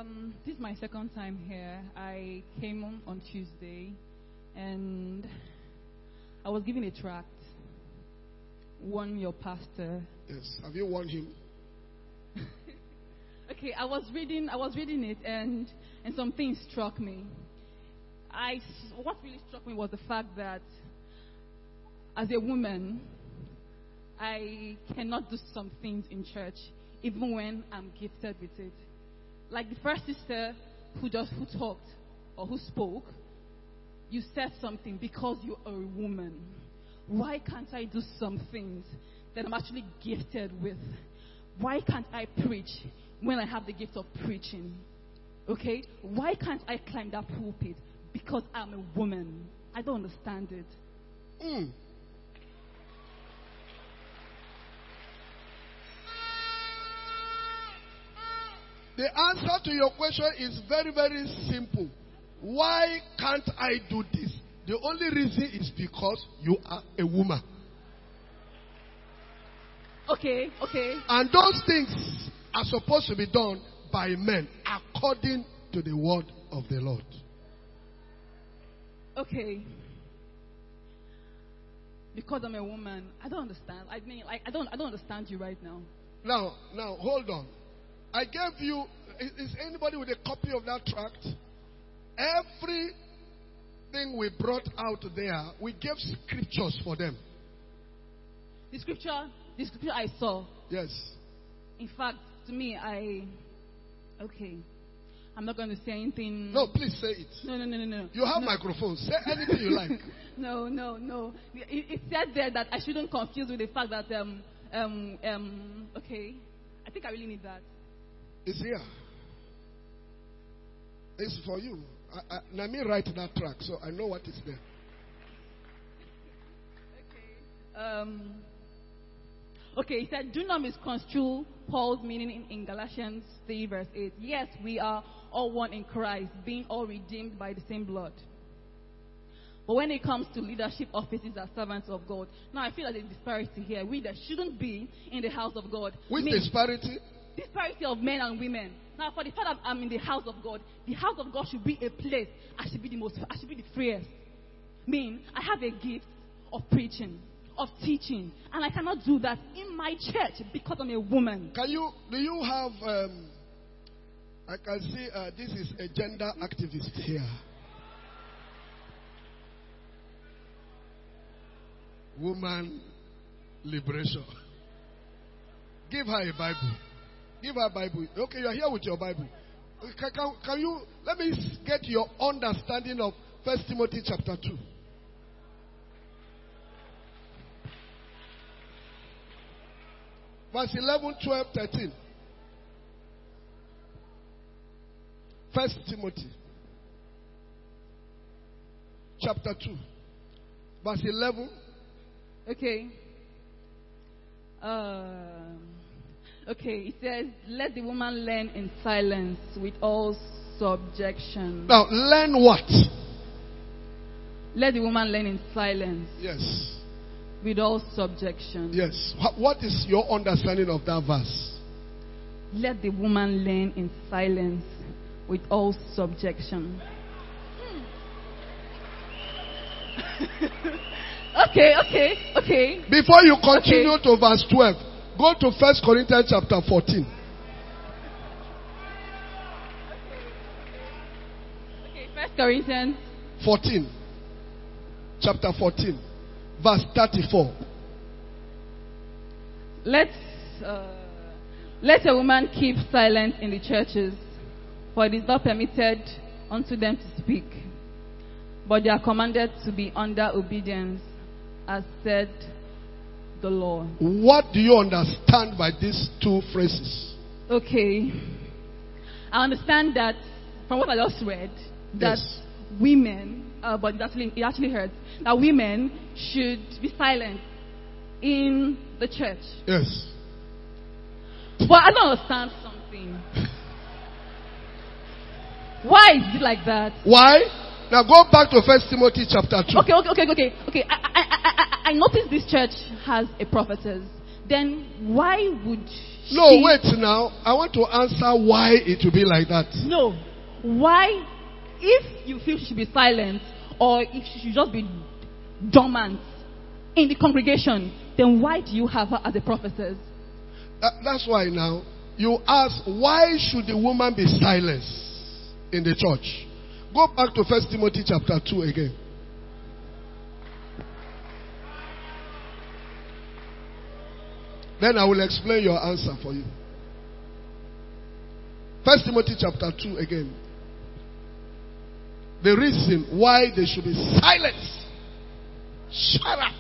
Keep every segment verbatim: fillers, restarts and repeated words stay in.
Um, this is my second time here. I came on, on Tuesday, and I was given a tract. Warn your pastor. Yes. Have you warned him? Okay, I was reading. I was reading it, and and some things struck me. I what really struck me was the fact that as a woman, I cannot do some things in church, even when I'm gifted with it. Like the first sister who just who talked or who spoke, you said something because you are a woman. Why can't I do some things that I'm actually gifted with? Why can't I preach when I have the gift of preaching? Okay? Why can't I climb that pulpit? Because I'm a woman. I don't understand it. Mm. The answer to your question is very, very simple. Why can't I do this? The only reason is because you are a woman. Okay, okay. And those things are supposed to be done by men according to the word of the Lord. Okay. Because I'm a woman, I don't understand. I mean, like, I don't, I don't understand you right now. Now, now, hold on. I gave you. Is, is anybody with a copy of that tract? Everything we brought out there, we gave scriptures for them. The scripture, the scripture I saw. Yes. In fact, to me, I. Okay. I'm not going to say anything. No, please say it. No, no, no, no, no. You have no. microphones. Say anything you like. No, no, no. It, it said there that I shouldn't confuse with the fact that um um um. Okay, I think I really need that. It's here. It's for you. I, I, let me write that track so I know what is there. Okay. Um. Okay, he said, do not misconstrue Paul's meaning in, in Galatians three verse eight. Yes, we are all one in Christ, being all redeemed by the same blood. But when it comes to leadership offices as servants of God, now I feel like there's disparity here. We that shouldn't be in the house of God. Which means disparity? Disparity of men and women. Now, for the fact that I'm in the house of God, the house of God should be a place I should be the most, I should be the freest. Mean, I have a gift of preaching, of teaching, and I cannot do that in my church because I'm a woman. Can you? Do you have? Um, I can see uh, this is a gender activist here. Woman liberation. Give her a Bible. Give her a Bible. Okay, you are here with your Bible. Can, can, can you let me get your understanding of First Timothy chapter two? Verse eleven, twelve, thirteen. First Timothy chapter two. Verse eleven. Okay. Uh, okay, it says, let the woman learn in silence with all subjection. Now, learn what? Let the woman learn in silence. Yes. With all subjection. Yes. What is your understanding of that verse? Let the woman learn in silence with all subjection. Okay, okay, okay. Before you continue okay. to verse twelve, go to First Corinthians chapter fourteen. Okay, First Corinthians fourteen. Chapter fourteen. Verse thirty-four. Let uh, let a woman keep silent in the churches, for it is not permitted unto them to speak, but they are commanded to be under obedience, as said the Lord. What do you understand by these two phrases? Okay. I understand that from what I just read, that yes. women, uh, but it actually, it actually hurts, that women should be silent in the church. Yes. But I don't understand something. Why is it like that? Why? Now go back to First Timothy chapter two. Okay, okay, okay, okay, okay. I, I, I, I, I noticed this church has a prophetess. then why would No, she... wait now. I want to answer why it will be like that. No. Why, if you feel she should be silent, or if she should just be dormant in the congregation, then why do you have her as a prophetess? Uh, that's why now you ask, why should the woman be silenced in the church? Go back to First Timothy chapter two again. Then I will explain your answer for you. First Timothy chapter two again. The reason why they should be silenced. Shut up.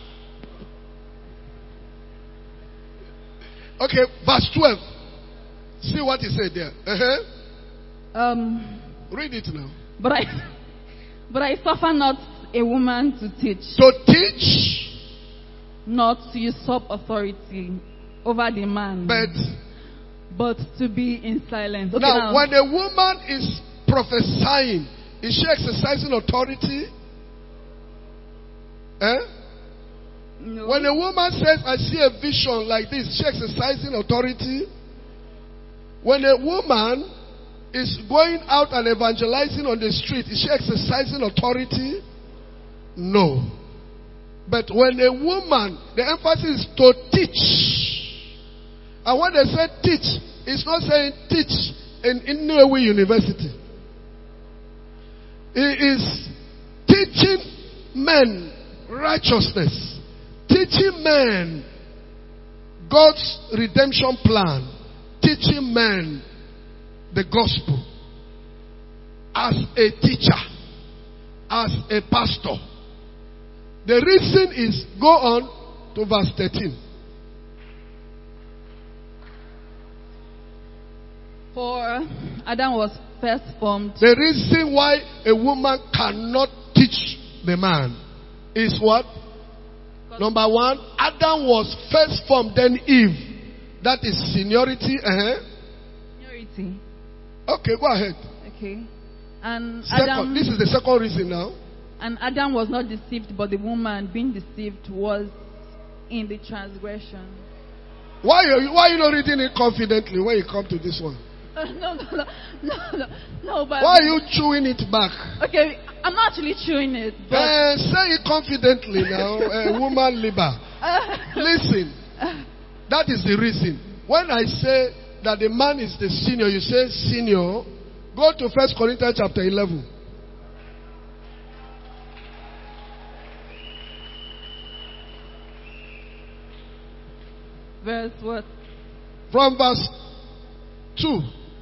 Okay, verse twelve. See what he said there. Uh-huh. Um, Read it now. but I, but I suffer not a woman to teach, To teach, not to usurp authority over the man, but but to be in silence. Okay, now, now, when a woman is prophesying, is she exercising authority? Eh? no. When a woman says, I see a vision like this, is she exercising authority? When a woman is going out and evangelizing on the street, is she exercising authority? No. But when a woman, the emphasis is to teach. And when they say teach, it's not saying teach in Inouye University. It is teaching men righteousness, teaching men God's redemption plan, teaching men the gospel as a teacher, as a pastor. The reason is, go on to verse thirteen. For Adam was first formed. The reason why a woman cannot teach the man is what? Number one, Adam was first formed, then Eve. That is seniority. Uh-huh. Seniority. Okay, go ahead. Okay. And Second, Adam, this is the second reason now. and Adam was not deceived, but the woman being deceived was in the transgression. Why are you, why are you not reading it confidently when you come to this one? Uh, no, no, no, no, no, no, but Why are you chewing it back? okay, I'm not actually chewing it, but Uh, say it confidently now, uh, woman labor. Listen, that is the reason. When I say that the man is the senior, you say senior. Go to First Corinthians chapter eleven. verse what? From verse two.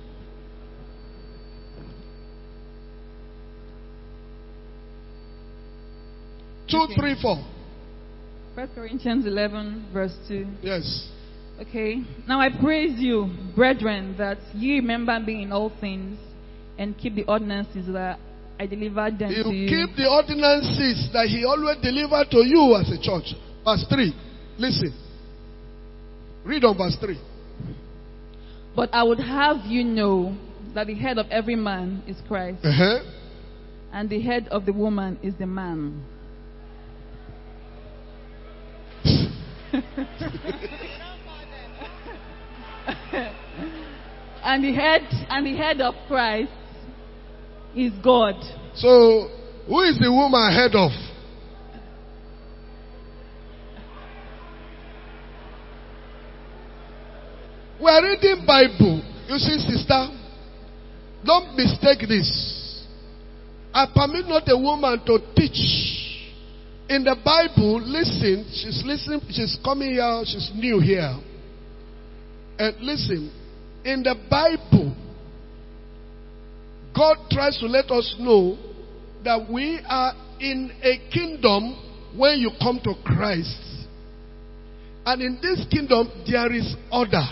Two, Okay. three, four. First Corinthians eleven, verse two. Yes. Okay. Now I praise you, brethren, that ye remember me in all things, and keep the ordinances that I delivered them You to you. keep the ordinances that he always delivered to you as a church. Verse three. Listen. Read on verse three. But I would have you know that the head of every man is Christ, Uh-huh. and the head of the woman is the man. and the head and the head of Christ is God. So, who is the woman head of? We are reading Bible. You see, sister, don't mistake this. I permit not a woman to teach. In the Bible, listen, she's listening, she's coming here, she's new here. And listen, in the Bible, God tries to let us know that we are in a kingdom when you come to Christ. And in this kingdom, there is order.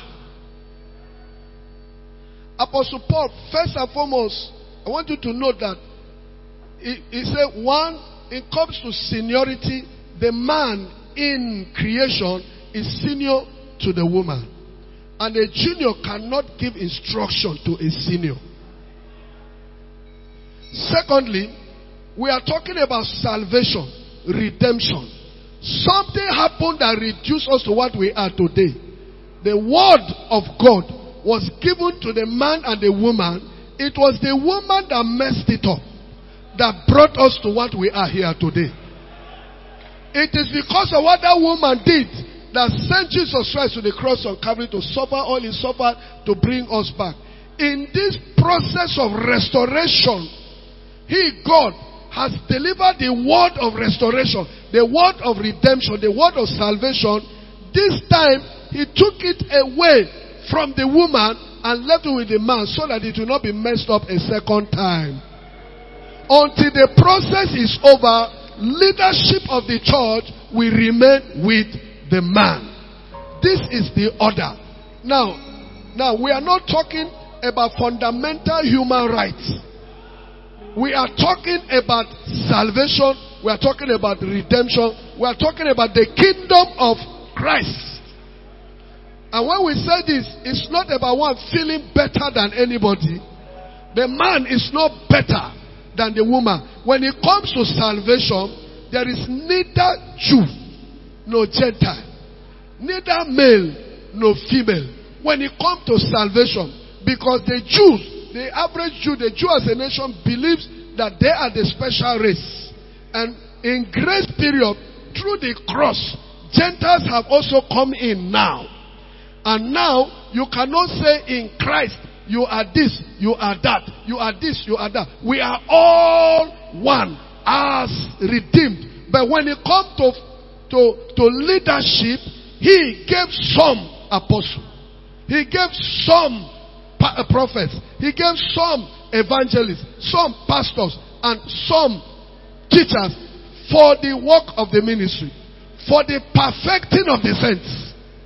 Apostle Paul, first and foremost, I want you to know that he, he said, one, it comes to seniority, the man in creation is senior to the woman. And a junior cannot give instruction to a senior. Secondly, we are talking about salvation, redemption. Something happened that reduced us to what we are today. the word of God was given to the man and the woman, it was the woman that messed it up, that brought us to what we are here today. It is because of what that woman did that sent Jesus Christ to the cross of Calvary to suffer all he suffered to bring us back. In this process of restoration, he, God, has delivered the word of restoration, the word of redemption, the word of salvation. This time, he took it away from the woman and left it with the man so that it will not be messed up a second time. Until the process is over, leadership of the church will remain with the man. This is the order. Now, now we are not talking about fundamental human rights. We are talking about salvation. We are talking about redemption. We are talking about the kingdom of Christ. And when we say this, it's not about one feeling better than anybody. The man is not better than the woman. When it comes to salvation, there is neither Jew nor Gentile, neither male nor female. When it comes to salvation, because the Jews, the average Jew, the Jew as a nation believes that they are the special race. And in grace period, through the cross, Gentiles have also come in now. And now, you cannot say in Christ, you are this, you are that, you are this, you are that. We are all one as redeemed. But when it comes to, to, to leadership, he gave some apostles. He gave some prophets. He gave some evangelists, some pastors, and some teachers for the work of the ministry, for the perfecting of the saints,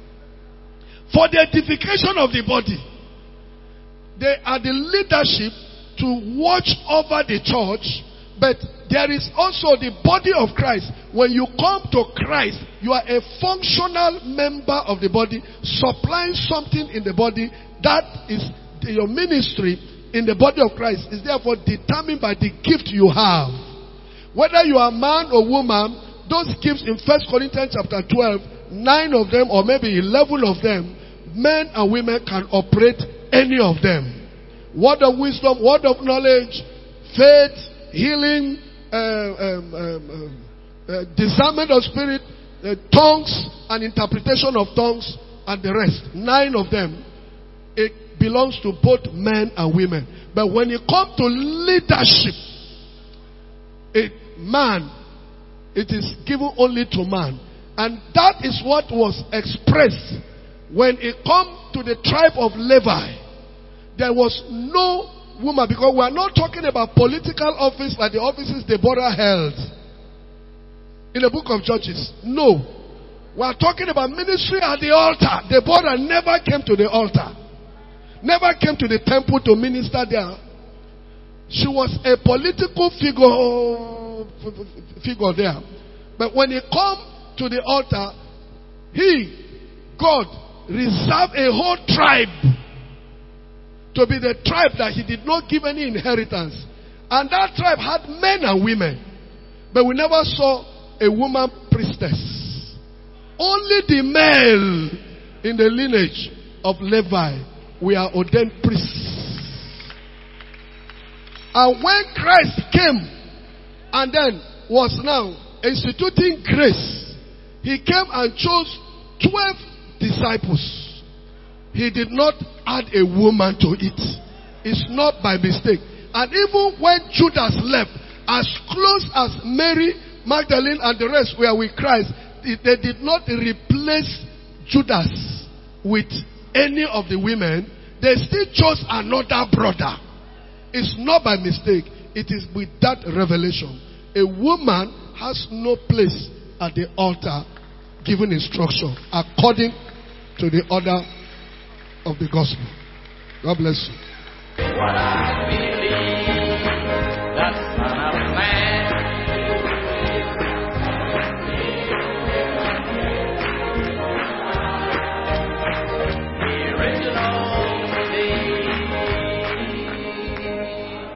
for the edification of the body. They are the leadership to watch over the church, but there is also the body of Christ. When you come to Christ, you are a functional member of the body, supplying something in the body. That is your ministry in the body of Christ is therefore determined by the gift you have. Whether you are man or woman, those gifts in First Corinthians chapter twelve, nine of them or maybe eleven of them, men and women can operate any of them. Word of wisdom, word of knowledge, faith, healing, uh, um, um, um, uh, discernment of spirit, uh, tongues and interpretation of tongues and the rest. Nine of them. It belongs to both men and women. But when it comes to leadership, a man, it is given only to man. And that is what was expressed when it come to the tribe of Levi. There was no woman, because we are not talking about political office like the offices Deborah held in the book of Judges. No. We are talking about ministry at the altar. Deborah never came to the altar. Never came to the temple to minister there. She was a political figure, figure there. But when it come to the altar, he, God, reserved a whole tribe to be the tribe that he did not give any inheritance. And that tribe had men and women. But we never saw a woman priestess. Only the male in the lineage of Levi we are ordained priests. And when Christ came and then was now instituting grace, he came and chose twelve disciples. He did not add a woman to it. It's not by mistake. And even when Judas left, as close as Mary, Magdalene and the rest were with Christ, they did not replace Judas with any of the women. They still chose another brother. It's not by mistake. It is with that revelation. A woman has no place at the altar giving instruction according to the order of the gospel. God bless you.